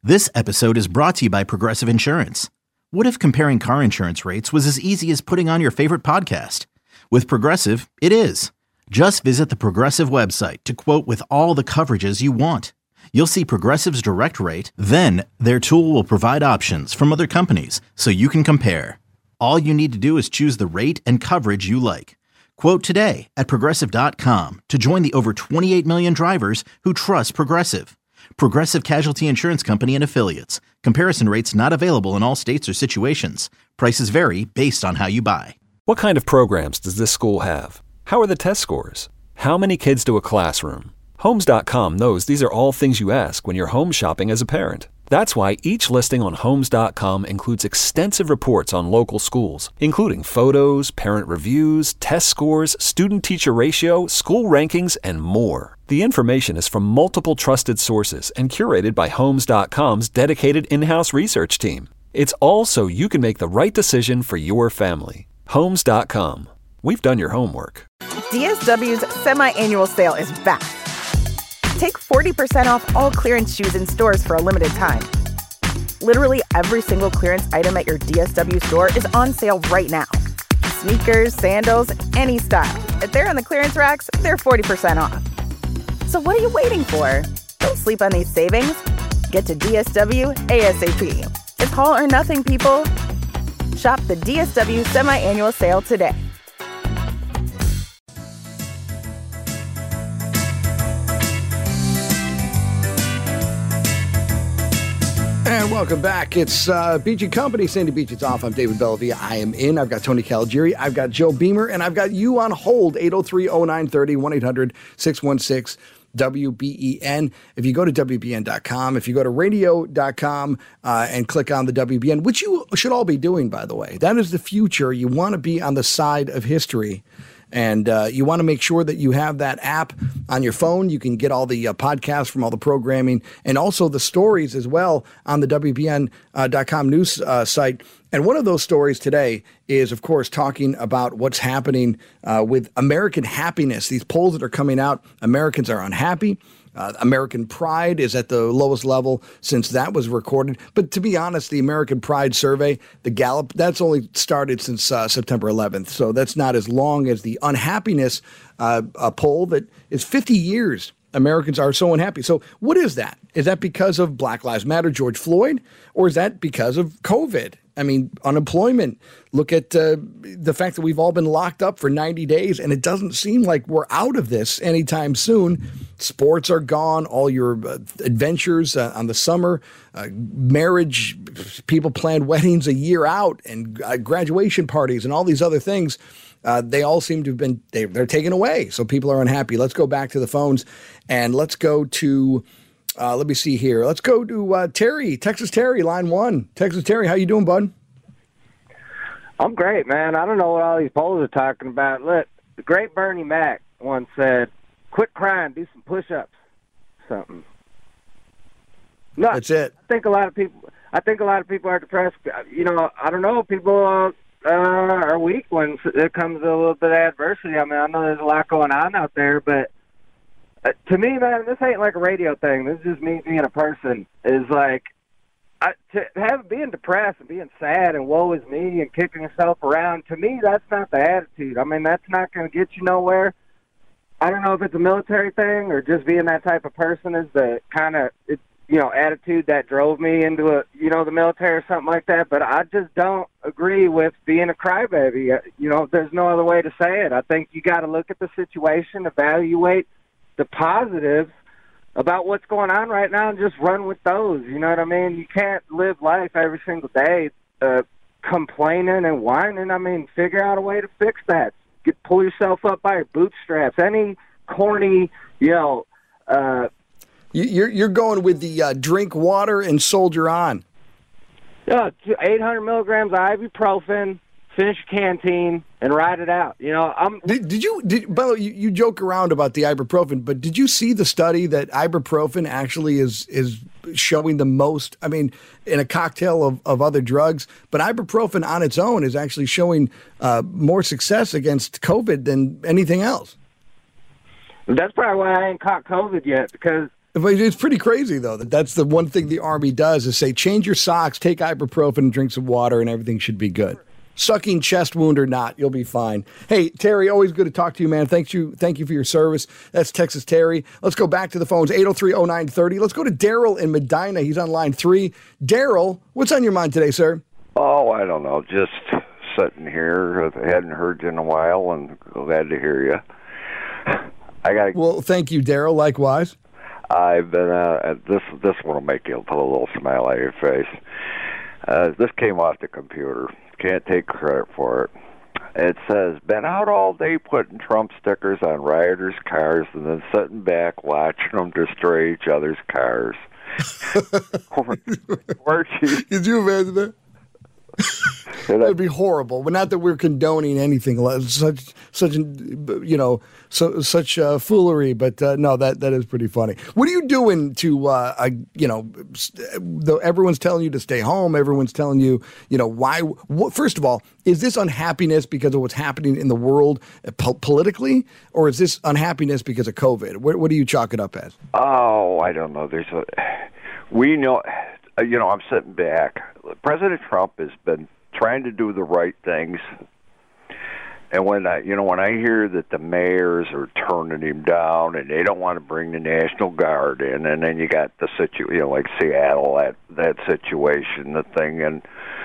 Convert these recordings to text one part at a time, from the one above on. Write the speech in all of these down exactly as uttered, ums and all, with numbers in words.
This episode is brought to you by Progressive Insurance. What if comparing car insurance rates was as easy as putting on your favorite podcast? With Progressive, it is. Just visit the Progressive website to quote with all the coverages you want. You'll see Progressive's direct rate, then their tool will provide options from other companies so you can compare. All you need to do is choose the rate and coverage you like. Quote today at progressive dot com to join the over twenty-eight million drivers who trust Progressive. Progressive Casualty Insurance Company and Affiliates. Comparison rates not available in all states or situations. Prices vary based on how you buy. What kind of programs does this school have? How are the test scores? How many kids do a classroom? Homes dot com knows these are all things you ask when you're home shopping as a parent. That's why each listing on Homes dot com includes extensive reports on local schools, including photos, parent reviews, test scores, student-teacher ratio, school rankings, and more. The information is from multiple trusted sources and curated by Homes dot com's dedicated in-house research team. It's all so you can make the right decision for your family. Homes dot com. We've done your homework. D S W's semi-annual sale is back. Take forty percent off all clearance shoes in stores for a limited time. Literally every single clearance item at your D S W store is on sale right now. Sneakers, sandals, any style. If they're on the clearance racks, they're forty percent off. So what are you waiting for? Don't sleep on these savings. Get to D S W ASAP. It's all or nothing, people. Shop the D S W semi-annual sale today. And welcome back. It's uh, Beach and Company. Sandy Beach is off. I'm David Bellavia. I am in. I've got Tony Caligiuri. I've got Joe Beamer. And I've got you on hold. eight oh three oh nine three oh, one eight hundred six one six W B E N. If you go to W B N dot com, if you go to radio dot com uh, and click on the W B N, which you should all be doing, by the way. That is the future. You want to be on the side of history. And uh, you want to make sure that you have that app on your phone. You can get all the uh, podcasts from all the programming and also the stories as well on the W B N dot com news uh, site. And one of those stories today is, of course, talking about what's happening uh, with American happiness. These polls that are coming out, Americans are unhappy. Uh, American pride is at the lowest level since that was recorded. But to be honest, the American Pride survey, the Gallup, that's only started since uh, September eleventh. So that's not as long as the unhappiness uh, a poll that is fifty years. Americans are so unhappy. So what is that? Is that because of Black Lives Matter, George Floyd, or is that because of COVID? I mean, unemployment. Look at uh, the fact that we've all been locked up for ninety days, and it doesn't seem like we're out of this anytime soon. Sports are gone. All your uh, adventures uh, on the summer, uh, marriage, people plan weddings a year out, and uh, graduation parties, and all these other things. Uh, they all seem to have been, they, they're taken away. So people are unhappy. Let's go back to the phones, and let's go to, uh, let me see here. Let's go to uh, Terry, Texas Terry, line one. Texas Terry, how you doing, bud? I'm great, man. I don't know what all these polls are talking about. Look, the great Bernie Mac once said, quit crying, do some push-ups, something. No, That's it. I think a lot of people, I think a lot of people are depressed. You know, I don't know, people uh, uh, are weak when it comes to a little bit of adversity. I mean, I know there's a lot going on out there, but uh, to me, man, this ain't like a radio thing. This is just me being a person. Is like, I, to have being depressed and being sad and woe is me and kicking yourself around, to me, that's not the attitude. I mean, that's not going to get you nowhere. I don't know if it's a military thing or just being that type of person is the kind of, you know, attitude that drove me into a, you know, the military or something like that. But I just don't agree with being a crybaby. You know, there's no other way to say it. I think you got to look at the situation, evaluate the positives about what's going on right now and just run with those. You know what I mean? You can't live life every single day uh, complaining and whining. I mean, figure out a way to fix that. Get, pull yourself up by your bootstraps. Any corny, you know. Uh, you, you're you're going with the uh, drink water and soldier on. Yeah, eight hundred milligrams of ibuprofen. Finish your canteen and ride it out. You know, I'm. Did, did you? Did, by the way, you, you joke around about the ibuprofen, but did you see the study that ibuprofen actually is is showing the most? I mean, in a cocktail of, of other drugs, but ibuprofen on its own is actually showing uh, more success against COVID than anything else. That's probably why I ain't caught COVID yet, because But it's pretty crazy, though, that that's the one thing the Army does is say, change your socks, take ibuprofen, and drink some water, and everything should be good. Sucking chest wound or not, you'll be fine. Hey, Terry, always good to talk to you, man. Thank you thank you for your service. That's Texas Terry. Let's go back to the phones, eight oh three oh nine thirty. Let's go to Daryl in Medina. He's on line three. Daryl, what's on your mind today, sir? Oh, I don't know. Just sitting here. I hadn't heard you in a while, and glad to hear you. I got. Well, thank you, Daryl. Likewise. I've been. Uh, this this one will make you put a little smile on your face. Uh, this came off the computer. Can't take credit for it. It says, been out all day putting Trump stickers on rioters' cars and then sitting back watching them destroy each other's cars. Could you imagine that? That'd be horrible. But not that we're condoning anything like such, such, you know, so such uh, foolery. But uh, no, that that is pretty funny. What are you doing to, uh, uh, you know, though everyone's telling you to stay home, everyone's telling you, you know, why? What, first of all, is this unhappiness because of what's happening in the world po- politically, or is this unhappiness because of COVID? What, what do you chalk it up as? Oh, I don't know. There's a, we know. You know, I'm sitting back. President Trump has been trying to do the right things, and when I, you know, when I hear that the mayors are turning him down and they don't want to bring the National Guard in, and then you got the situ, you know, like Seattle, that that situation, the thing in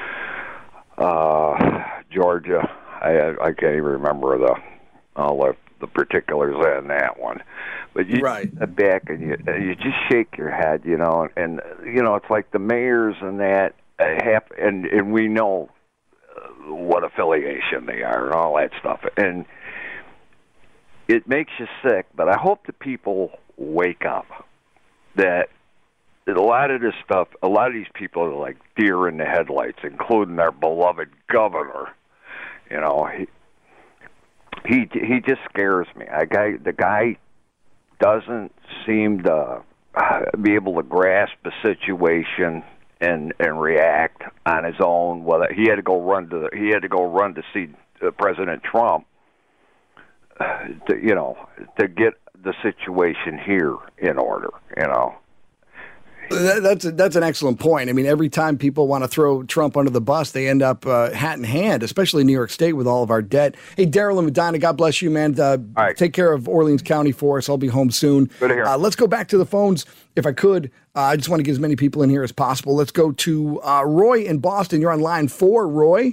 uh, Georgia, I I can't even remember the all the, the particulars on that one. But you right. sit back and you you just shake your head, you know, and you know it's like the mayors and that uh, have, and and we know uh, what affiliation they are and all that stuff, and it makes you sick. But I hope the people wake up that a lot of this stuff, a lot of these people are like deer in the headlights, including our beloved governor. You know, he he he just scares me. I guy the guy. doesn't seem to uh, be able to grasp the situation and and react on his own. Whether he had to go run to the, he had to go run to see uh, President Trump, uh, to, you know, to get the situation here in order. You know. That, that's a, that's an excellent point. I mean, every time people want to throw Trump under the bus, they end up uh, hat in hand, especially New York State with all of our debt. Hey, Daryl and Medina, God bless you, man. Uh, right. Take care of Orleans County for us. I'll be home soon. Good to hear. Uh, let's go back to the phones, if I could. Uh, I just want to get as many people in here as possible. Let's go to uh, Roy in Boston. You're on line four, Roy.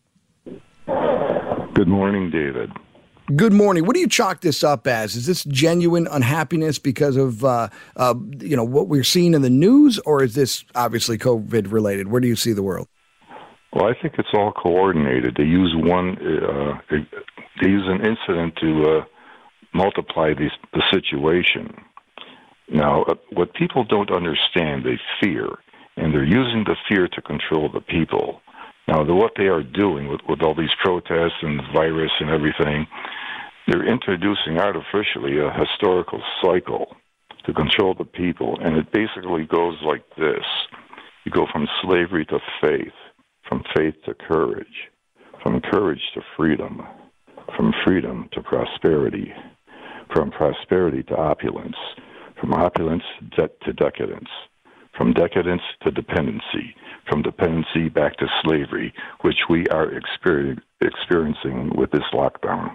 Good morning, David. Good morning. What do you chalk this up as? Is this genuine unhappiness because of uh, uh, you know what we're seeing in the news, or is this obviously COVID related? Where do you see the world? Well, I think it's all coordinated. They use one. Uh, they use an incident to uh, multiply the the situation. Now, uh, what people don't understand, they fear, and they're using the fear to control the people. Now, the, what they are doing with, with all these protests and virus and everything, they're introducing artificially a historical cycle to control the people, and it basically goes like this. You go from slavery to faith, from faith to courage, from courage to freedom, from freedom to prosperity, from prosperity to opulence, from opulence de- to decadence, from decadence to dependency, from dependency back to slavery, which we are exper- experiencing with this lockdown.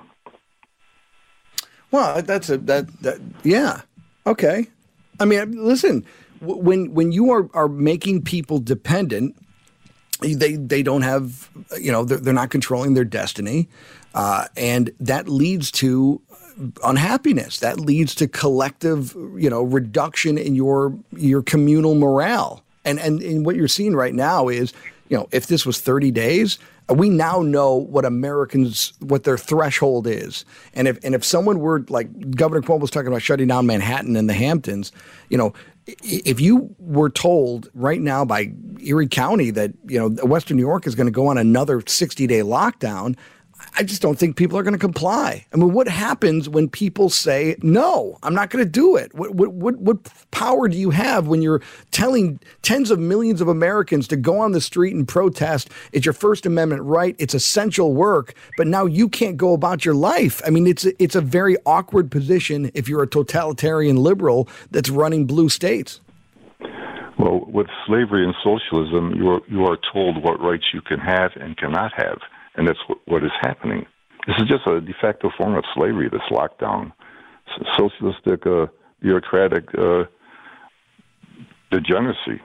Well, that's a that that yeah, okay. I mean, listen, when when you are, are making people dependent, they they don't have, you know, they're, they're not controlling their destiny, uh, and that leads to unhappiness. That leads to collective, you know, reduction in your your communal morale. And, and and what you're seeing right now is, you know, if this was thirty days, we now know what Americans, what their threshold is. And if and if someone were, like Governor Cuomo was talking about shutting down Manhattan and the Hamptons, you know, if you were told right now by Erie County that, you know, Western New York is going to go on another sixty-day lockdown, I just don't think people are going to comply. I mean, what happens when people say, no, I'm not going to do it? What, what, what, what power do you have when you're telling tens of millions of Americans to go on the street and protest? It's your First Amendment right. It's essential work. But now you can't go about your life. I mean, it's a, it's a very awkward position if you're a totalitarian liberal that's running blue states. Well, with slavery and socialism, you are, you are told what rights you can have and cannot have. And that's what, what is happening. This is just a de facto form of slavery, this lockdown. Socialistic, uh, bureaucratic uh, degeneracy.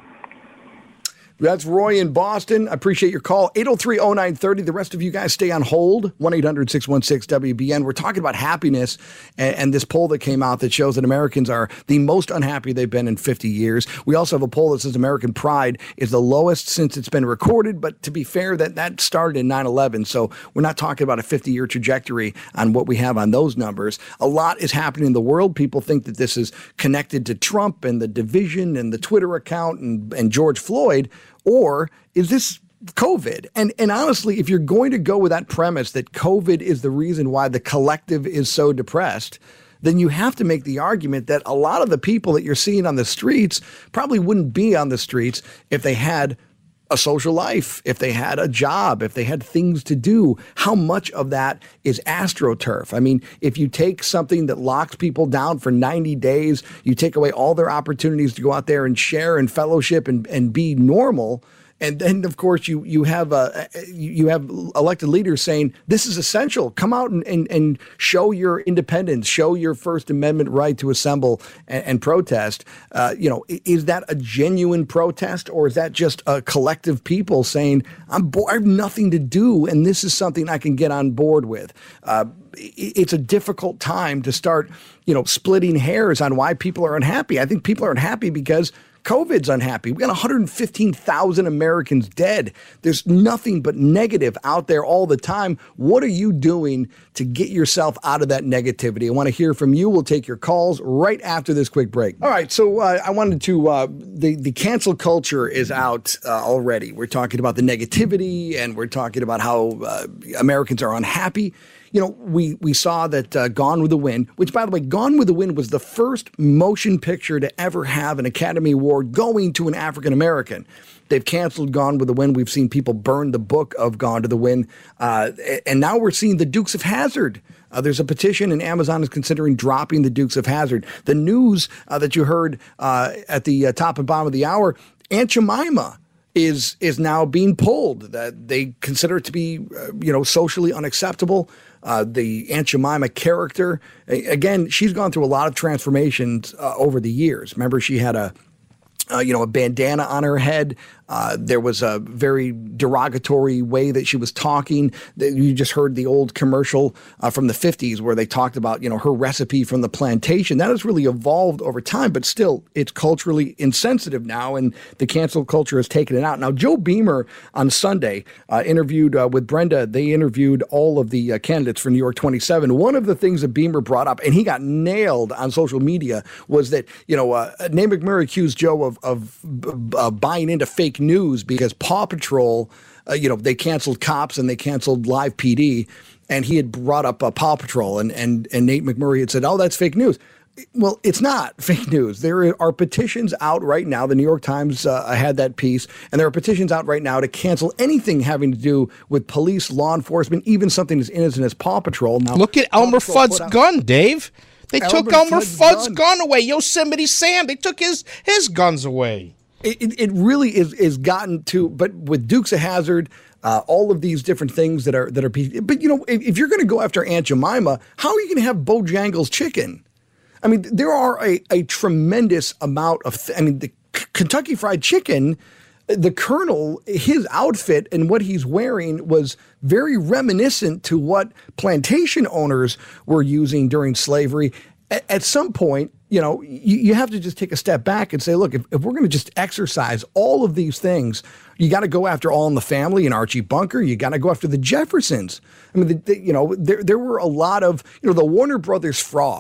That's Roy in Boston. I appreciate your call. eight oh three oh nine three oh. The rest of you guys stay on hold. one eight hundred six one six W B N. We're talking about happiness and, and this poll that came out that shows that Americans are the most unhappy they've been in fifty years. We also have a poll that says American pride is the lowest since it's been recorded. But to be fair, that, that started in nine eleven. So we're not talking about a fifty-year trajectory on what we have on those numbers. A lot is happening in the world. People think that this is connected to Trump and the division and the Twitter account and, and George Floyd. Or is this COVID? And and honestly, if you're going to go with that premise that COVID is the reason why the collective is so depressed, then you have to make the argument that a lot of the people that you're seeing on the streets probably wouldn't be on the streets if they had a social life, if they had a job, if they had things to do. How much of that is AstroTurf? I mean, if you take something that locks people down for ninety days, you take away all their opportunities to go out there and share and fellowship and, and be normal. And then, of course, you you have uh, you have elected leaders saying this is essential. Come out and, and, and show your independence, show your First Amendment right to assemble and, and protest. Uh, you know, is that a genuine protest, or is that just a collective people saying I'm bo- I have nothing to do and this is something I can get on board with? Uh, it's a difficult time to start, you know, splitting hairs on why people are unhappy. I think people are unhappy because COVID's unhappy. We got one hundred fifteen thousand Americans dead. There's nothing but negative out there all the time. What are you doing to get yourself out of that negativity? I want to hear from you. We'll take your calls right after this quick break. All right. So uh, I wanted to, uh, the, the cancel culture is out uh, already. We're talking about the negativity and we're talking about how uh, Americans are unhappy. You know, we, we saw that uh, Gone with the Wind, which, by the way, Gone with the Wind was the first motion picture to ever have an Academy Award going to an African American. They've canceled Gone with the Wind. We've seen people burn the book of Gone to the Wind. Uh, and now we're seeing the Dukes of Hazzard. Uh, there's a petition, and Amazon is considering dropping the Dukes of Hazzard. The news uh, that you heard uh, at the uh, top and bottom of the hour, Aunt Jemima is is now being pulled. That they consider it to be, uh, you know, socially unacceptable. Uh, the Aunt Jemima character, again, she's gone through a lot of transformations uh, over the years. Remember, she had a, uh, you know, a bandana on her head. Uh, there was a very derogatory way that she was talking. You just heard the old commercial uh, from the fifties where they talked about, you know, her recipe from the plantation. That has really evolved over time, but still it's culturally insensitive now, and the cancel culture has taken it out. Now, Joe Beamer on Sunday uh, interviewed uh, with Brenda. They interviewed all of the uh, candidates for New York twenty-seven. One of the things that Beamer brought up, and he got nailed on social media, was that, you know, uh, Nate McMurray accused Joe of, of uh, buying into fake news because Paw Patrol, uh, you know, they canceled Cops and they canceled Live P D, and he had brought up uh, Paw Patrol, and, and, and Nate McMurray had said, oh, that's fake news. Well, it's not fake news. There are petitions out right now. The New York Times uh, had that piece, and there are petitions out right now to cancel anything having to do with police, law enforcement, even something as innocent as Paw Patrol. Now, look at Elmer Fudd's gun, Dave. They Elmer took Elmer Fudd's Fudd's gun. gun away. Yosemite Sam, they took his his guns away. It, it, it really is is gotten to, but with Dukes of Hazzard, uh, all of these different things that are that are. But you know, if, if you're going to go after Aunt Jemima, how are you going to have Bojangles chicken? I mean, there are a, a tremendous amount of. Th- I mean, the K- Kentucky Fried Chicken, the Colonel, his outfit and what he's wearing was very reminiscent to what plantation owners were using during slavery. A- at some point, you know, you, you have to just take a step back and say, look, if, if we're going to just exercise all of these things, you got to go after All in the Family and Archie Bunker. You got to go after the Jeffersons. I mean, the, the, you know, there there were a lot of, you know, the Warner Brothers frog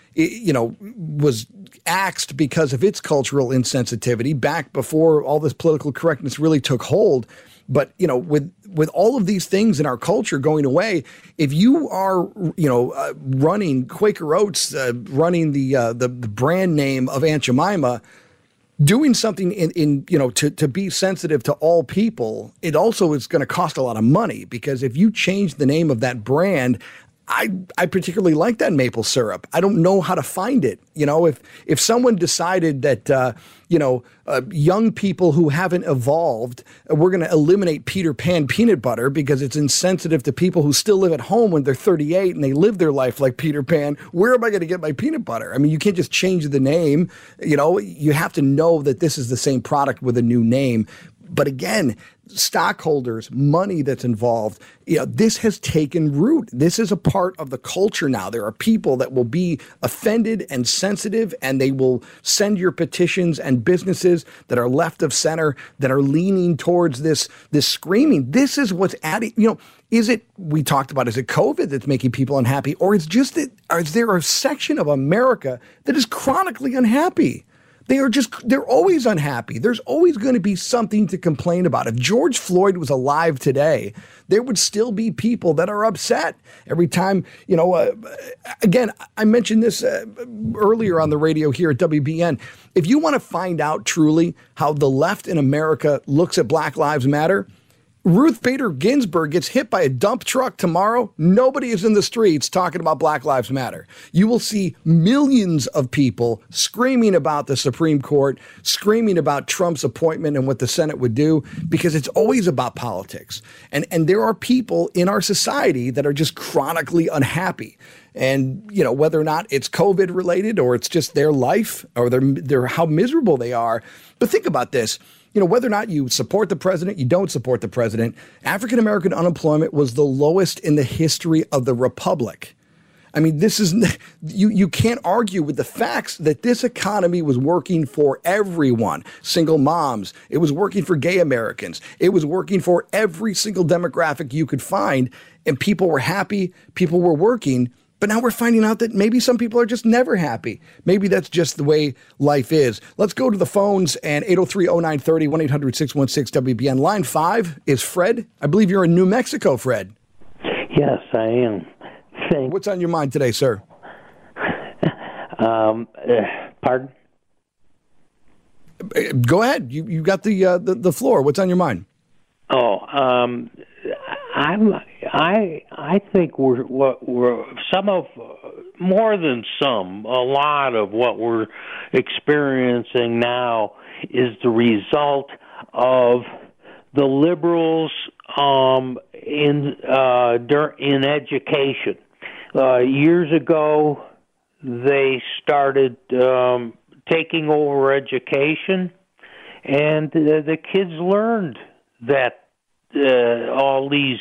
you know, was axed because of its cultural insensitivity back before all this political correctness really took hold. But, you know, with with all of these things in our culture going away, if you are, you know, uh, running Quaker Oats, uh, running the, uh, the the brand name of Aunt Jemima, doing something in, in you know, to, to be sensitive to all people, it also is going to cost a lot of money, because if you change the name of that brand, I, I particularly like that maple syrup. I don't know how to find it. You know, if if someone decided that, uh, you know, uh, young people who haven't evolved, uh, we're going to eliminate Peter Pan peanut butter because it's insensitive to people who still live at home when they're thirty-eight and they live their life like Peter Pan, where am I going to get my peanut butter? I mean, you can't just change the name. You know, you have to know that this is the same product with a new name. But again, stockholders, money that's involved, you know, this has taken root. This is a part of the culture now. There are people that will be offended and sensitive, and they will send your petitions, and businesses that are left of center that are leaning towards this, this screaming. This is what's adding, you know, is it, we talked about, is it COVID that's making people unhappy, or it's just that, or is there a section of America that is chronically unhappy? They are just, they're always unhappy. There's always going to be something to complain about. If George Floyd was alive today, there would still be people that are upset every time, you know, uh, again, I mentioned this uh, earlier on the radio here at W B N. If you want to find out truly how the left in America looks at Black Lives Matter, Ruth Bader Ginsburg gets hit by a dump truck tomorrow. Nobody is in the streets talking about Black Lives Matter. You will see millions of people screaming about the Supreme Court, screaming about Trump's appointment and what the Senate would do, because it's always about politics. And and there are people in our society that are just chronically unhappy. And, you know, whether or not it's COVID related or it's just their life or their, their how miserable they are. But think about this. You know, whether or not you support the president, you don't support the president, African-American unemployment was the lowest in the history of the republic. I mean, this is, you, you can't argue with the facts that this economy was working for everyone. Single moms, it was working for gay Americans. It was working for every single demographic you could find. And people were happy, people were working. But now we're finding out that maybe some people are just never happy. Maybe that's just the way life is. Let's go to the phones, and eight oh three oh nine three oh, one eight hundred six one six W B N. Line five is Fred. I believe you're in New Mexico, Fred. Yes, I am. Thank- What's on your mind today, sir? um, uh, pardon? Go ahead. You you got the, uh, the the floor. What's on your mind? Oh, um, I'm. I I think we're what we're some of more than some a lot of what we're experiencing now is the result of the liberals um, in uh, in education. Uh, years ago, they started um, taking over education, and uh, the kids learned that uh, all these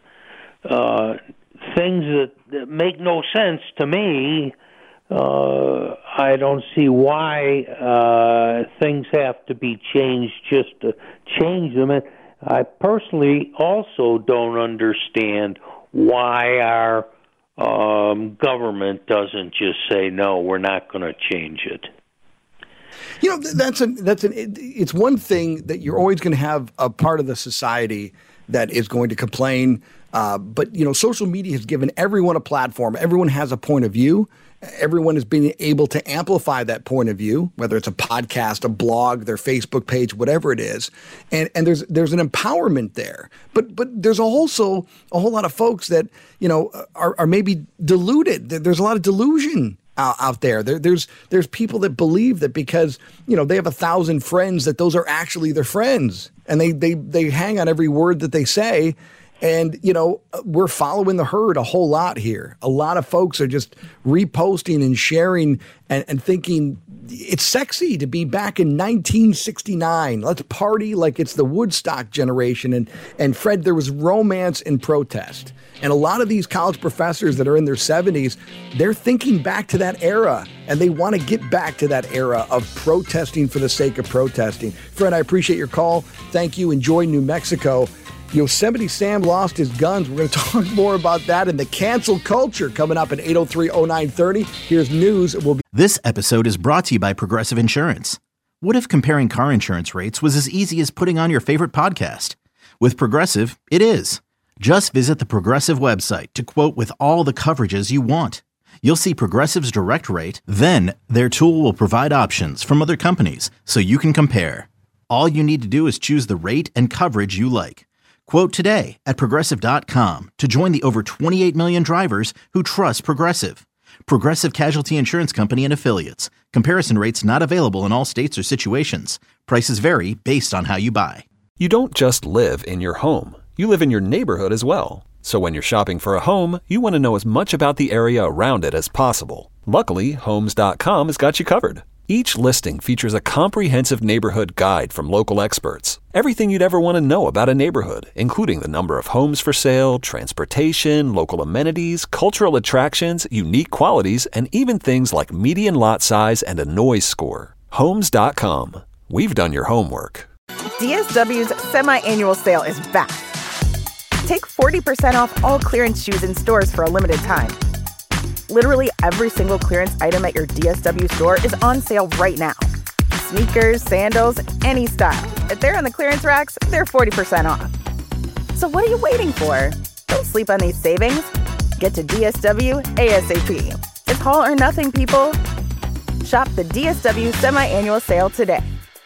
uh, things that, that make no sense to me. Uh, I don't see why uh, things have to be changed just to change them. And I personally also don't understand why our um, government doesn't just say, no, we're not going to change it. You know, that's an, that's an, it, it's one thing that you're always going to have a part of the society that is going to complain. Uh, but, you know, social media has given everyone a platform. Everyone has a point of view. Everyone has been able to amplify that point of view, whether it's a podcast, a blog, their Facebook page, whatever it is. And and there's there's an empowerment there. But but there's also a whole lot of folks that, you know, are, are maybe deluded. There's a lot of delusion out, out there. there. There's there's people that believe that because, you know, they have a thousand friends, that those are actually their friends. And they they they hang on every word that they say. And, you know, we're following the herd a whole lot here. A lot of folks are just reposting and sharing and, and thinking it's sexy to be back in nineteen sixty-nine. Let's party like it's the Woodstock generation. And, and Fred, there was romance in protest. And a lot of these college professors that are in their seventies, they're thinking back to that era. And they want to get back to that era of protesting for the sake of protesting. Fred, I appreciate your call. Thank you. Enjoy New Mexico. Yosemite Sam lost his guns. We're going to talk more about that and the cancel culture coming up at eight oh three oh nine thirty. Here's news. We'll be- This episode is brought to you by Progressive Insurance. What if comparing car insurance rates was as easy as putting on your favorite podcast? With Progressive, it is. Just visit the Progressive website to quote with all the coverages you want. You'll see Progressive's direct rate, then their tool will provide options from other companies so you can compare. All you need to do is choose the rate and coverage you like. Quote today at Progressive dot com to join the over twenty-eight million drivers who trust Progressive. Progressive Casualty Insurance Company and Affiliates. Comparison rates not available in all states or situations. Prices vary based on how you buy. You don't just live in your home. You live in your neighborhood as well. So when you're shopping for a home, you want to know as much about the area around it as possible. Luckily, Homes dot com has got you covered. Each listing features a comprehensive neighborhood guide from local experts. Everything you'd ever want to know about a neighborhood, including the number of homes for sale, transportation, local amenities, cultural attractions, unique qualities, and even things like median lot size and a noise score. Homes dot com. We've done your homework. D S W's semi-annual sale is back. Take forty percent off all clearance shoes in stores for a limited time. Literally every single clearance item at your D S W store is on sale right now. Sneakers, sandals, any style. If they're on the clearance racks, they're forty percent off. So what are you waiting for? Don't sleep on these savings. Get to D S W ASAP. It's all or nothing, people. Shop the D S W semi-annual sale today.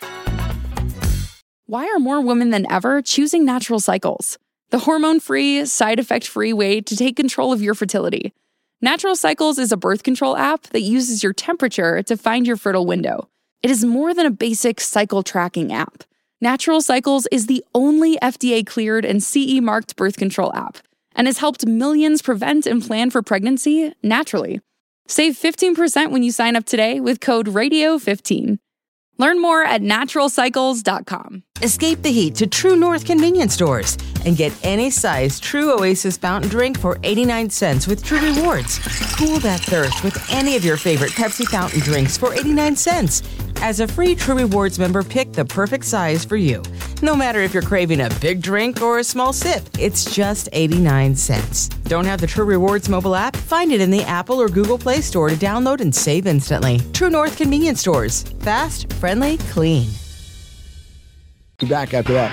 Why are more women than ever choosing Natural Cycles? The hormone-free, side-effect-free way to take control of your fertility. Natural Cycles is a birth control app that uses your temperature to find your fertile window. It is more than a basic cycle tracking app. Natural Cycles is the only F D A-cleared and C E-marked birth control app and has helped millions prevent and plan for pregnancy naturally. Save fifteen percent when you sign up today with code radio fifteen. Learn more at natural cycles dot com. Escape the heat to True North convenience stores and get any size True Oasis fountain drink for eighty-nine cents with True Rewards. Cool that thirst with any of your favorite Pepsi fountain drinks for eighty-nine cents. As a free True Rewards member, pick the perfect size for you. No matter if you're craving a big drink or a small sip, it's just eighty-nine cents. Don't have the True Rewards mobile app? Find it in the Apple or Google Play Store to download and save instantly. True North convenience stores. Fast, friendly, clean. Be back after that.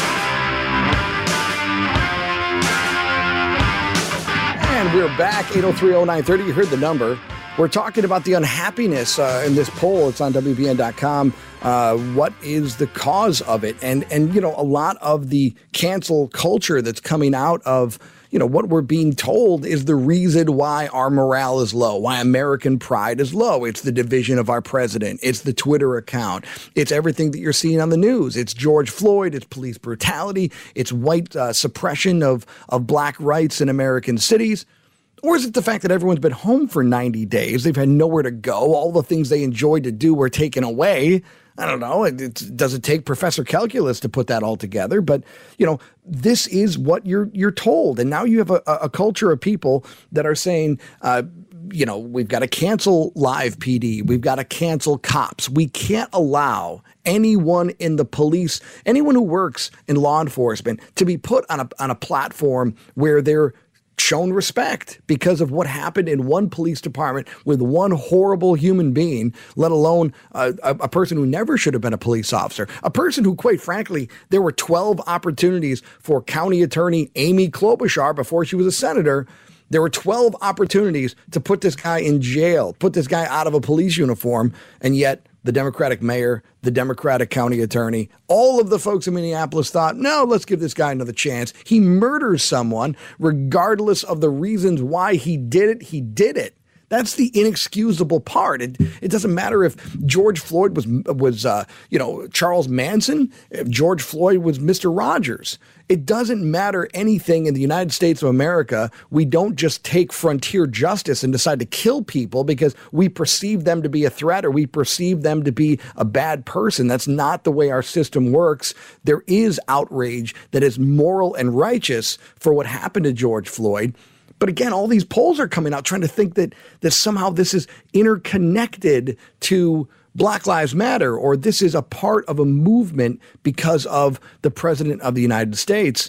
And we're back, eight oh three oh nine thirty. You heard the number. We're talking about the unhappiness uh, in this poll. It's on W B N dot com. Uh, what is the cause of it? And, and, you know, a lot of the cancel culture that's coming out of, you know, what we're being told is the reason why our morale is low, why American pride is low. It's the division of our president. It's the Twitter account. It's everything that you're seeing on the news. It's George Floyd. It's police brutality. It's white uh, suppression of, of black rights in American cities. Or is it the fact that everyone's been home for ninety days? They've had nowhere to go. All the things they enjoyed to do were taken away. I don't know. It, it doesn't take Professor Calculus to put that all together. But, you know, this is what you're you're told. And now you have a, a culture of people that are saying, uh, you know, we've got to cancel live P D. We've got to cancel cops. We can't allow anyone in the police, anyone who works in law enforcement, to be put on a on a platform where they're shown respect because of what happened in one police department with one horrible human being, let alone a, a, a person who never should have been a police officer, a person who, quite frankly, there were twelve opportunities for County Attorney Amy Klobuchar before she was a senator. There were twelve opportunities to put this guy in jail, put this guy out of a police uniform, and yet the Democratic mayor, the Democratic county attorney, all of the folks in Minneapolis thought, no, let's give this guy another chance. He murders someone regardless of the reasons why he did it. He did it. That's the inexcusable part. It, it doesn't matter if George Floyd was, was uh, you know, Charles Manson, if George Floyd was Mister Rogers. It doesn't matter anything in the United States of America. We don't just take frontier justice and decide to kill people because we perceive them to be a threat or we perceive them to be a bad person. That's not the way our system works. There is outrage that is moral and righteous for what happened to George Floyd. But again, all these polls are coming out trying to think that, that somehow this is interconnected to Black Lives Matter, or this is a part of a movement because of the president of the United States.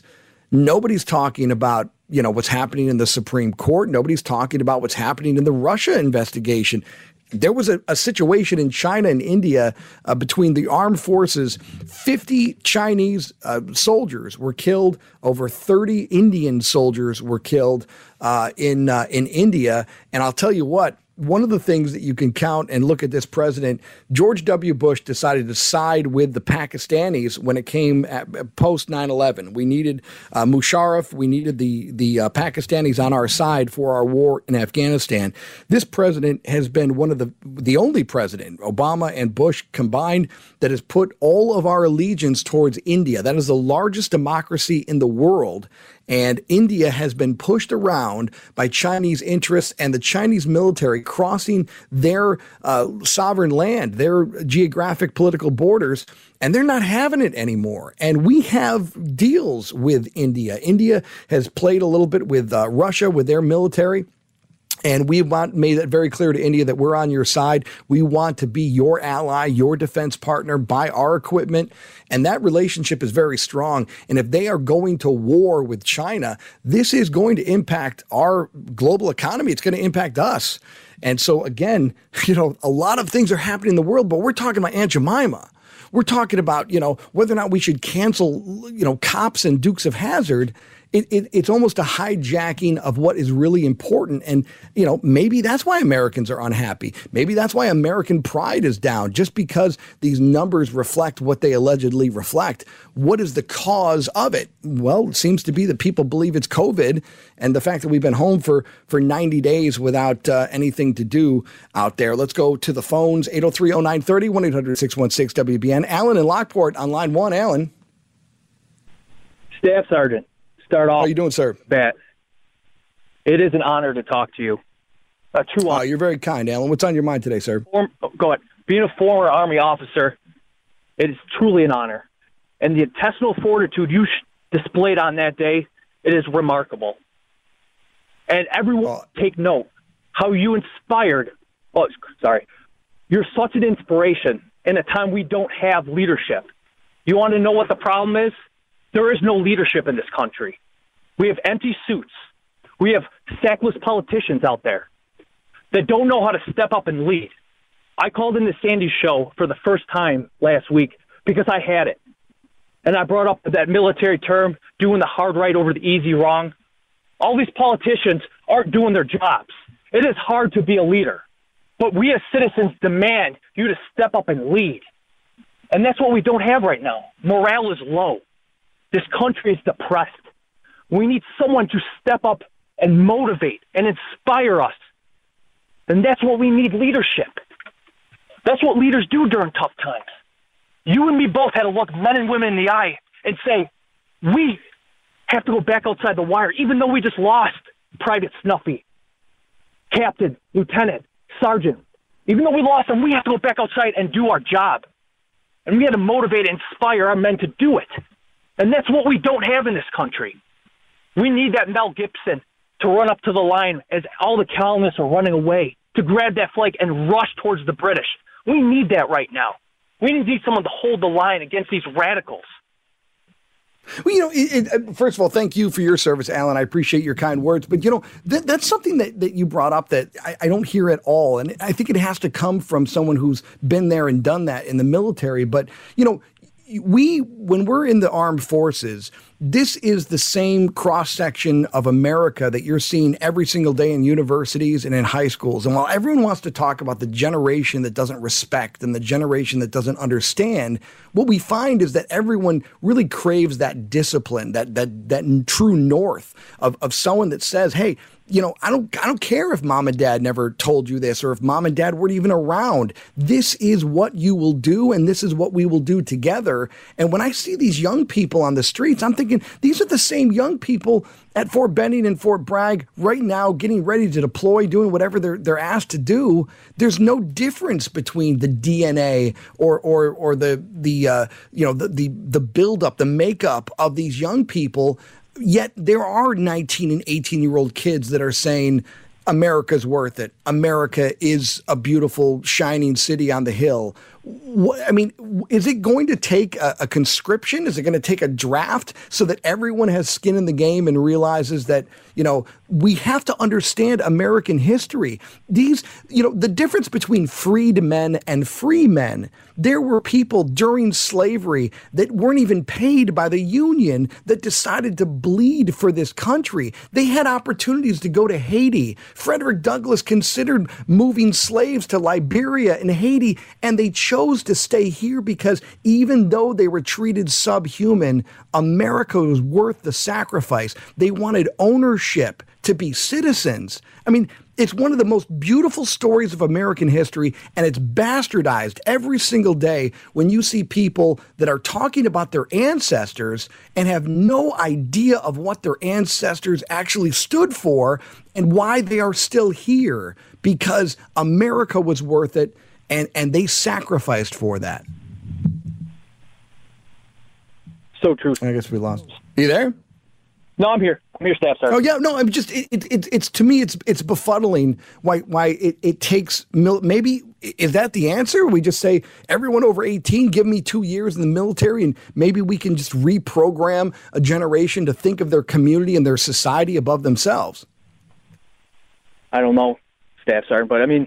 Nobody's talking about, you know, what's happening in the Supreme Court. Nobody's talking about what's happening in the Russia investigation. There was a, a situation in China and India uh, between the armed forces. fifty Chinese uh, soldiers were killed. Over thirty Indian soldiers were killed uh, in uh, in India. And I'll tell you what, one of the things that you can count and look at this president, George W. Bush decided to side with the Pakistanis when it came at, post nine eleven. We needed uh, Musharraf. We needed the, the uh, Pakistanis on our side for our war in Afghanistan. This president has been one of the, the only president, Obama and Bush combined, that has put all of our allegiance towards India. That is the largest democracy in the world. And India has been pushed around by Chinese interests and the Chinese military crossing their uh, sovereign land, their geographic political borders, and they're not having it anymore. And we have deals with India. India has played a little bit with uh, Russia, with their military. And we want made it very clear to India that we're on your side. We want to be your ally, your defense partner, buy our equipment. And that relationship is very strong. And if they are going to war with China, this is going to impact our global economy. It's going to impact us. And so, again, you know, a lot of things are happening in the world, but we're talking about Aunt Jemima. We're talking about, you know, whether or not we should cancel, you know, Cops and Dukes of Hazzard. It, it, it's almost a hijacking of what is really important. And, you know, maybe that's why Americans are unhappy. Maybe that's why American pride is down, just because these numbers reflect what they allegedly reflect. What is the cause of it? Well, it seems to be that people believe it's COVID and the fact that we've been home for, for ninety days without uh, anything to do out there. Let's go to the phones, eight oh three oh nine three oh, one eight hundred six one six W B N. Alan in Lockport on line one. Alan. Staff Sergeant. Start off. How are you doing, sir? Bat. It is an honor to talk to you. A true honor. Oh, you're very kind, Alan. What's on your mind today, sir? Form, go ahead. Being a former Army officer, it is truly an honor. And the intestinal fortitude you sh- displayed on that day, it is remarkable. And everyone oh. take note how you inspired. Oh, sorry. You're such an inspiration in a time we don't have leadership. You want to know what the problem is? There is no leadership in this country. We have empty suits. We have sackless politicians out there that don't know how to step up and lead. I called in the Sandy show for the first time last week because I had it. And I brought up that military term, doing the hard right over the easy wrong. All these politicians aren't doing their jobs. It is hard to be a leader. But we as citizens demand you to step up and lead. And that's what we don't have right now. Morale is low. This country is depressed. We need someone to step up and motivate and inspire us. And that's what we need, leadership. That's what leaders do during tough times. You and me both had to look men and women in the eye and say, we have to go back outside the wire, even though we just lost Private Snuffy, Captain, Lieutenant, Sergeant. Even though we lost them, we have to go back outside and do our job. And we had to motivate and inspire our men to do it. And that's what we don't have in this country. We need that Mel Gibson to run up to the line as all the colonists are running away, to grab that flag and rush towards the British. We need that right now. We need someone to hold the line against these radicals. Well, you know, it, it, first of all, thank you for your service, Alan. I appreciate your kind words. But, you know, that, that's something that, that you brought up that I, I don't hear at all. And I think it has to come from someone who's been there and done that in the military. But, you know, we, when we're in the armed forces, this is the same cross-section of America that you're seeing every single day in universities and in high schools. And while everyone wants to talk about the generation that doesn't respect and the generation that doesn't understand, what we find is that everyone really craves that discipline, that that that true north of, of someone that says, hey, you know, I don't I don't care if mom and dad never told you this or if mom and dad weren't even around. This is what you will do, and this is what we will do together. And when I see these young people on the streets, I'm thinking these are the same young people at Fort Benning and Fort Bragg right now getting ready to deploy, doing whatever they're they're asked to do. There's no difference between the D N A or or or the the uh, you know the the the buildup, the makeup of these young people. Yet there are nineteen and eighteen year old kids that are saying America's worth it. America is a beautiful, shining city on the hill. what, I mean, is it going to take a, a conscription? Is it going to take a draft so that everyone has skin in the game and realizes that, you know, we have to understand American history? These, you know, the difference between freed men and free men, there were people during slavery that weren't even paid by the Union that decided to bleed for this country. They had opportunities to go to Haiti. Frederick Douglass considered moving slaves to Liberia and Haiti, and they chose to stay here because even though they were treated subhuman, America was worth the sacrifice. They wanted ownership to be citizens. I mean, it's one of the most beautiful stories of American history, and it's bastardized every single day when you see people that are talking about their ancestors and have no idea of what their ancestors actually stood for and why they are still here, because America was worth it, and, and they sacrificed for that. So true. I guess we lost. Are you there? No, I'm here. I'm here, Staff Sergeant. Oh yeah, no, I'm just it, it, it it's to me it's it's befuddling why why it, it takes mil- maybe is that the answer? We just say everyone over eighteen, give me two years in the military, and maybe we can just reprogram a generation to think of their community and their society above themselves. I don't know, Staff Sergeant, but I mean,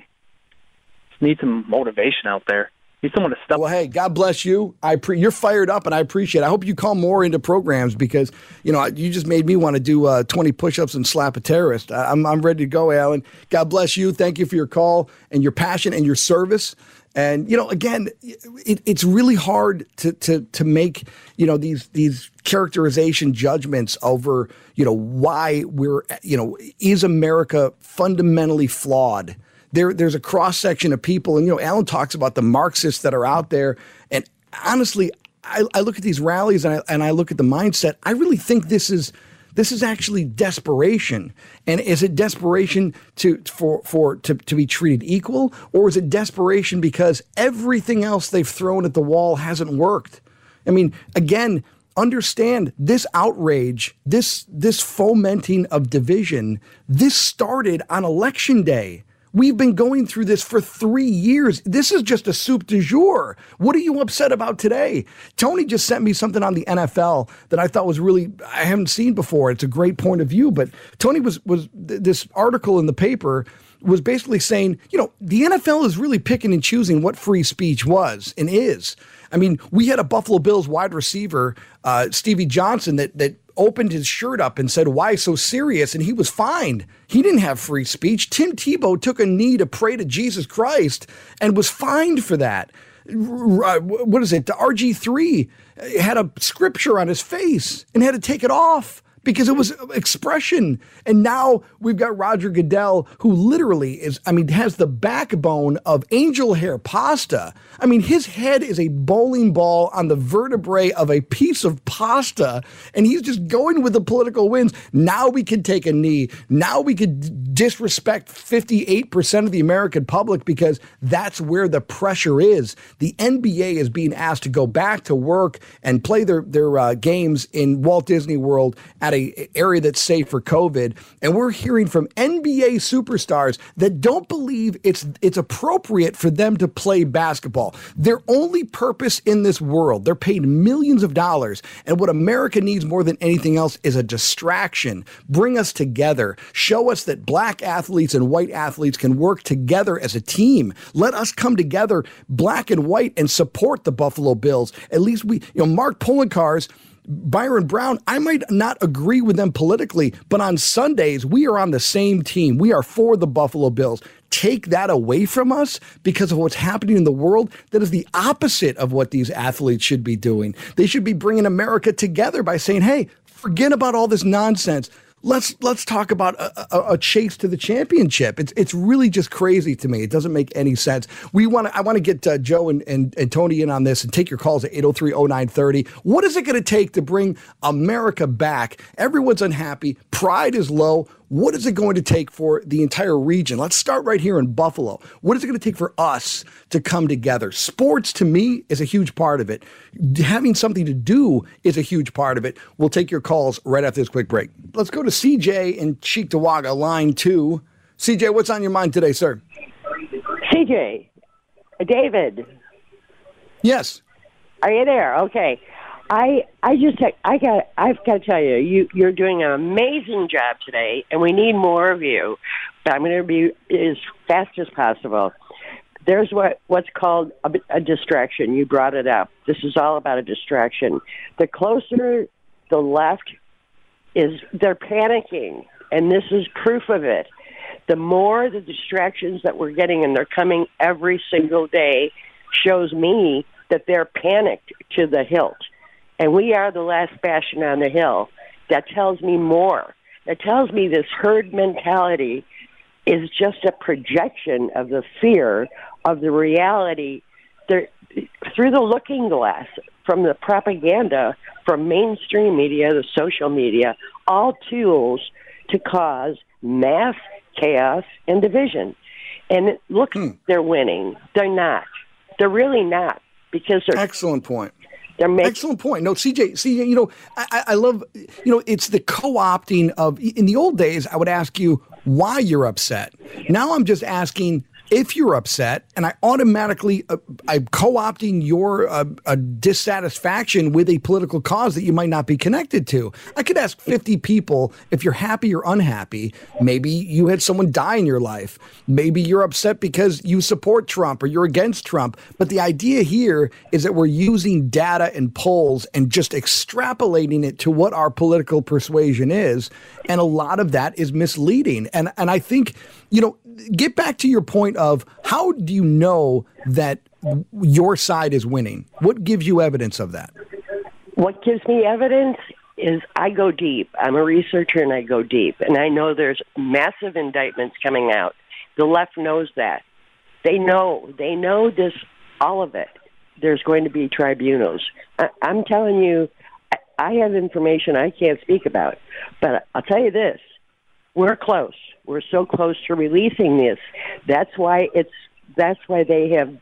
need some motivation out there. Need someone to step. Well, hey, God bless you. I pre- you're fired up, and I appreciate it. I hope you call more into programs because, you know, you just made me want to do uh, twenty push-ups and slap a terrorist. I- I'm I'm ready to go, Alan. God bless you. Thank you for your call and your passion and your service. And, you know, again, it, it's really hard to, to to make, you know, these these characterization judgments over, you know, why we're, you know, is America fundamentally flawed? There, there's a cross-section of people, and, you know, Alan talks about the Marxists that are out there, and honestly, I, I look at these rallies and I, and I look at the mindset. I really think this is this is actually desperation. And is it desperation to for for to, to be treated equal, or is it desperation because everything else they've thrown at the wall hasn't worked? I mean, again, understand this outrage, this this fomenting of division, this started on Election Day. We've been going through this for three years. This is just a soup du jour. What are you upset about today? Tony just sent me something on the N F L that I thought was really, I haven't seen before. It's a great point of view, but Tony was, was this article in the paper was basically saying, you know, the N F L is really picking and choosing what free speech was and is. I mean, we had a Buffalo Bills wide receiver, uh, Stevie Johnson, that that opened his shirt up and said, "Why so serious?" And he was fined. He didn't have free speech. Tim Tebow took a knee to pray to Jesus Christ and was fined for that. What is it? The R G three had a scripture on his face and had to take it off because it was expression. And now we've got Roger Goodell, who literally is, I mean, has the backbone of angel hair pasta. I mean, his head is a bowling ball on the vertebrae of a piece of pasta, and he's just going with the political winds. Now we can take a knee. Now we could disrespect fifty-eight percent of the American public because that's where the pressure is. The N B A is being asked to go back to work and play their, their uh, games in Walt Disney World at a area that's safe for COVID. And we're hearing from N B A superstars that don't believe it's it's appropriate for them to play basketball. Their only purpose in this world, they're paid millions of dollars. And what America needs more than anything else is a distraction. Bring us together. Show us that black athletes and white athletes can work together as a team. Let us come together, black and white, and support the Buffalo Bills. At least we, you know, Mark Poloncarz, Byron Brown, I might not agree with them politically, but on Sundays, we are on the same team. We are for the Buffalo Bills. Take that away from us because of what's happening in the world. That is the opposite of what these athletes should be doing. They should be bringing America together by saying, hey, forget about all this nonsense. Let's let's talk about a, a, a chase to the championship. It's it's really just crazy to me. It doesn't make any sense. We want to. I want to get uh, Joe and, and, and Tony in on this and take your calls at eight oh three oh nine thirty. What is it going to take to bring America back? Everyone's unhappy. Pride is low. What is it going to take for the entire region? Let's start right here in Buffalo. What is it going to take for us to come together? Sports, to me, is a huge part of it. Having something to do is a huge part of it. We'll take your calls right after this quick break. Let's go to C J in Cheektowaga, line two. C J, what's on your mind today, sir? C J, David, Yes. Are you there? Okay. I I just I got I've got to tell you, you you're doing an amazing job today, and we need more of you. But I'm going to be as fast as possible. There's what what's called a, a distraction. You brought it up. This is all about a distraction. The closer the left is, they're panicking, and this is proof of it. The more the distractions that we're getting, and they're coming every single day, shows me that they're panicked to the hilt. And we are the last bastion on the hill. That tells me more. That tells me this herd mentality is just a projection of the fear of the reality there, through the looking glass, from the propaganda, from mainstream media, the social media, all tools to cause mass chaos and division. And look, hmm. they're winning. They're not. They're really not. Because they're excellent point. They're making- excellent point. No, C J, C J, you know, I, I love, you know, it's the co-opting of. In the old days, I would ask you why you're upset. Now I'm just asking if you're upset, and I automatically uh, I'm co-opting your uh, a dissatisfaction with a political cause that you might not be connected to. I could ask fifty people if you're happy or unhappy. Maybe you had someone die in your life. Maybe you're upset because you support Trump or you're against Trump. But the idea here is that we're using data and polls and just extrapolating it to what our political persuasion is. And a lot of that is misleading. And and I think, you know, get back to your point of how do you know that your side is winning? What gives you evidence of that? What gives me evidence is I go deep. I'm a researcher and I go deep. And I know there's massive indictments coming out. The left knows that. They know. They know this, all of it. There's going to be tribunals. I, I'm telling you, I, I have information I can't speak about. But I'll tell you this. We're close. We're so close to releasing this. That's why it's. That's why they have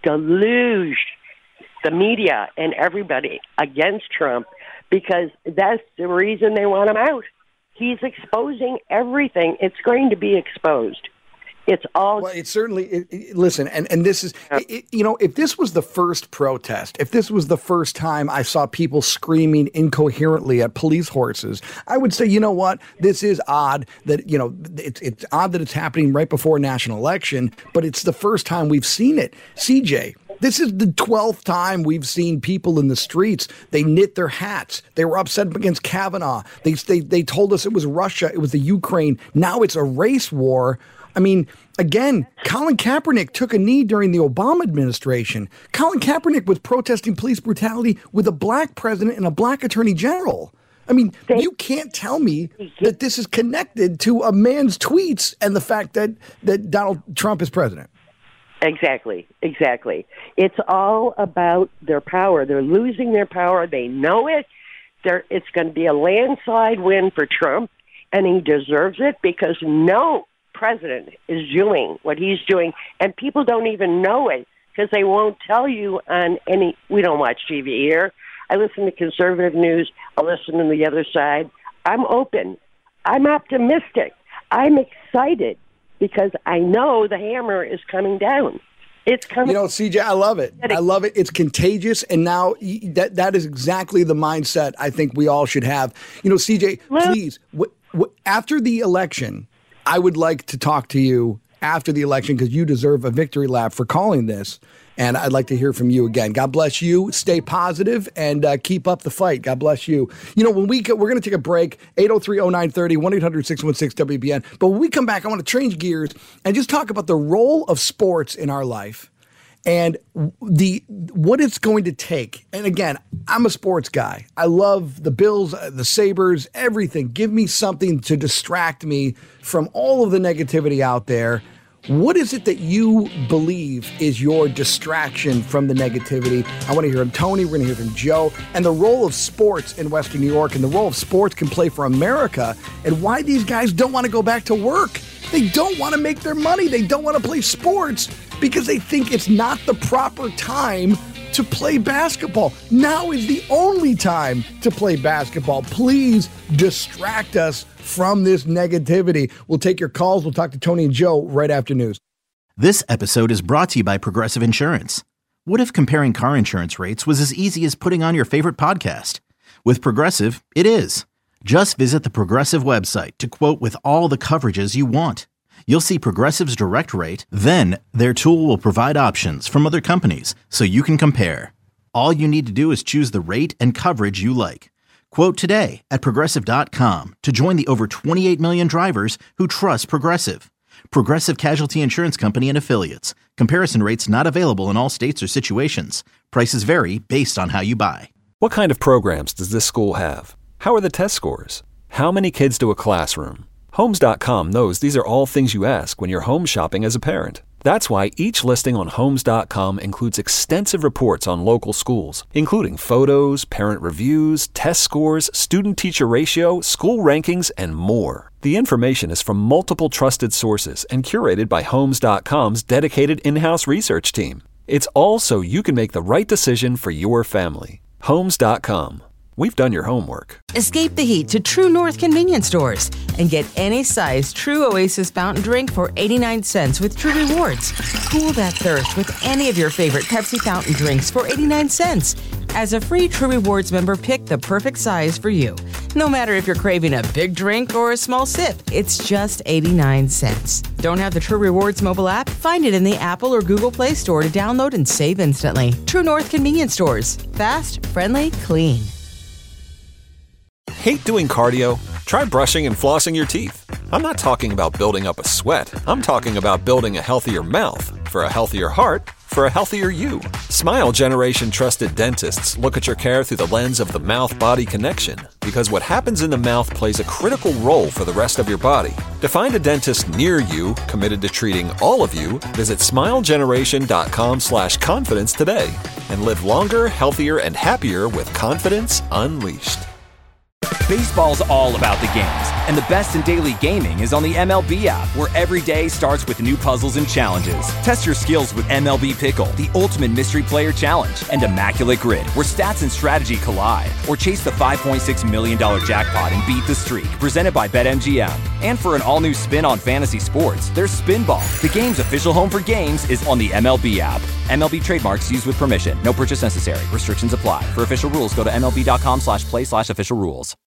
deluged the media and everybody against Trump, because that's the reason they want him out. He's exposing everything. It's going to be exposed. It's all. Well, it's certainly. It, it, listen, and, and this is, it, you know, if this was the first protest, if this was the first time I saw people screaming incoherently at police horses, I would say, you know what, this is odd that, you know, it's it's odd that it's happening right before a national election, but it's the first time we've seen it. C J, this is the twelfth time we've seen people in the streets. They knit their hats. They were upset against Kavanaugh. They they they told us it was Russia. It was the Ukraine. Now it's a race war. I mean, again, Colin Kaepernick took a knee during the Obama administration. Colin Kaepernick was protesting police brutality with a black president and a black attorney general. I mean, you can't tell me that this is connected to a man's tweets and the fact that, that Donald Trump is president. Exactly, exactly. It's all about their power. They're losing their power. They know it. They're, it's going to be a landslide win for Trump, and he deserves it because no president is doing what he's doing, and people don't even know it because they won't tell you on any. We don't watch T V here. I listen to conservative news. I listen to the other side. I'm open. I'm optimistic. I'm excited because I know the hammer is coming down. It's coming. You know, C J, I love it. I love it. It's contagious. And now that that is exactly the mindset I think we all should have. You know, C J, well, please, w- w- after the election, I would like to talk to you after the election because you deserve a victory lap for calling this. And I'd like to hear from you again. God bless you. Stay positive and uh, keep up the fight. God bless you. You know, when we go, we're going to take a break, eight oh three oh nine thirty, one eight hundred six one six W B N. But when we come back, I want to change gears and just talk about the role of sports in our life and the what it's going to take. And again, I'm a sports guy. I love the Bills, the Sabres, everything. Give me something to distract me from all of the negativity out there. What is it that you believe is your distraction from the negativity? I want to hear from Tony. We're going to hear from Joe. And the role of sports in Western New York and the role of sports can play for America and why these guys don't want to go back to work. They don't want to make their money. They don't want to play sports because they think it's not the proper time to play basketball. Now is the only time to play basketball. Please distract us from this negativity. We'll take your calls. We'll talk to Tony and Joe right after news. This episode is brought to you by Progressive Insurance. What if comparing car insurance rates was as easy as putting on your favorite podcast? With Progressive, it is. Just visit the Progressive website to quote with all the coverages you want. You'll see Progressive's direct rate, then their tool will provide options from other companies so you can compare. All you need to do is choose the rate and coverage you like. Quote today at Progressive dot com to join the over twenty-eight million drivers who trust Progressive. Progressive Casualty Insurance Company and Affiliates. Comparison rates not available in all states or situations. Prices vary based on how you buy. What kind of programs does this school have? How are the test scores? How many kids do a classroom? Homes dot com knows these are all things you ask when you're home shopping as a parent. That's why each listing on Homes dot com includes extensive reports on local schools, including photos, parent reviews, test scores, student-teacher ratio, school rankings, and more. The information is from multiple trusted sources and curated by Homes dot com's dedicated in-house research team. It's all so you can make the right decision for your family. Homes dot com. We've done your homework. Escape the heat to True North convenience stores and get any size True Oasis fountain drink for eighty-nine cents with True Rewards. Cool that thirst with any of your favorite Pepsi fountain drinks for eighty-nine cents. As a free True Rewards member, pick the perfect size for you. No matter if you're craving a big drink or a small sip, it's just eighty-nine cents. Don't have the True Rewards mobile app? Find it in the Apple or Google Play Store to download and save instantly. True North convenience stores. Fast, friendly, clean. Hate doing cardio? Try brushing and flossing your teeth. I'm not talking about building up a sweat. I'm talking about building a healthier mouth for a healthier heart for a healthier you. Smile Generation trusted dentists look at your care through the lens of the mouth-body connection because what happens in the mouth plays a critical role for the rest of your body. To find a dentist near you committed to treating all of you, visit smile generation dot com slash confidence today and live longer, healthier, and happier with confidence unleashed. Baseball's all about the games, and the best in daily gaming is on the M L B app, where every day starts with new puzzles and challenges. Test your skills with M L B Pickle, the ultimate mystery player challenge, and Immaculate Grid, where stats and strategy collide. Or chase the five point six million dollars jackpot and beat the streak, presented by BetMGM. And for an all-new spin on fantasy sports, there's Spinball. The game's official home for games is on the M L B app. M L B trademarks used with permission. No purchase necessary. Restrictions apply. For official rules, go to M L B dot com slash play slash official rules.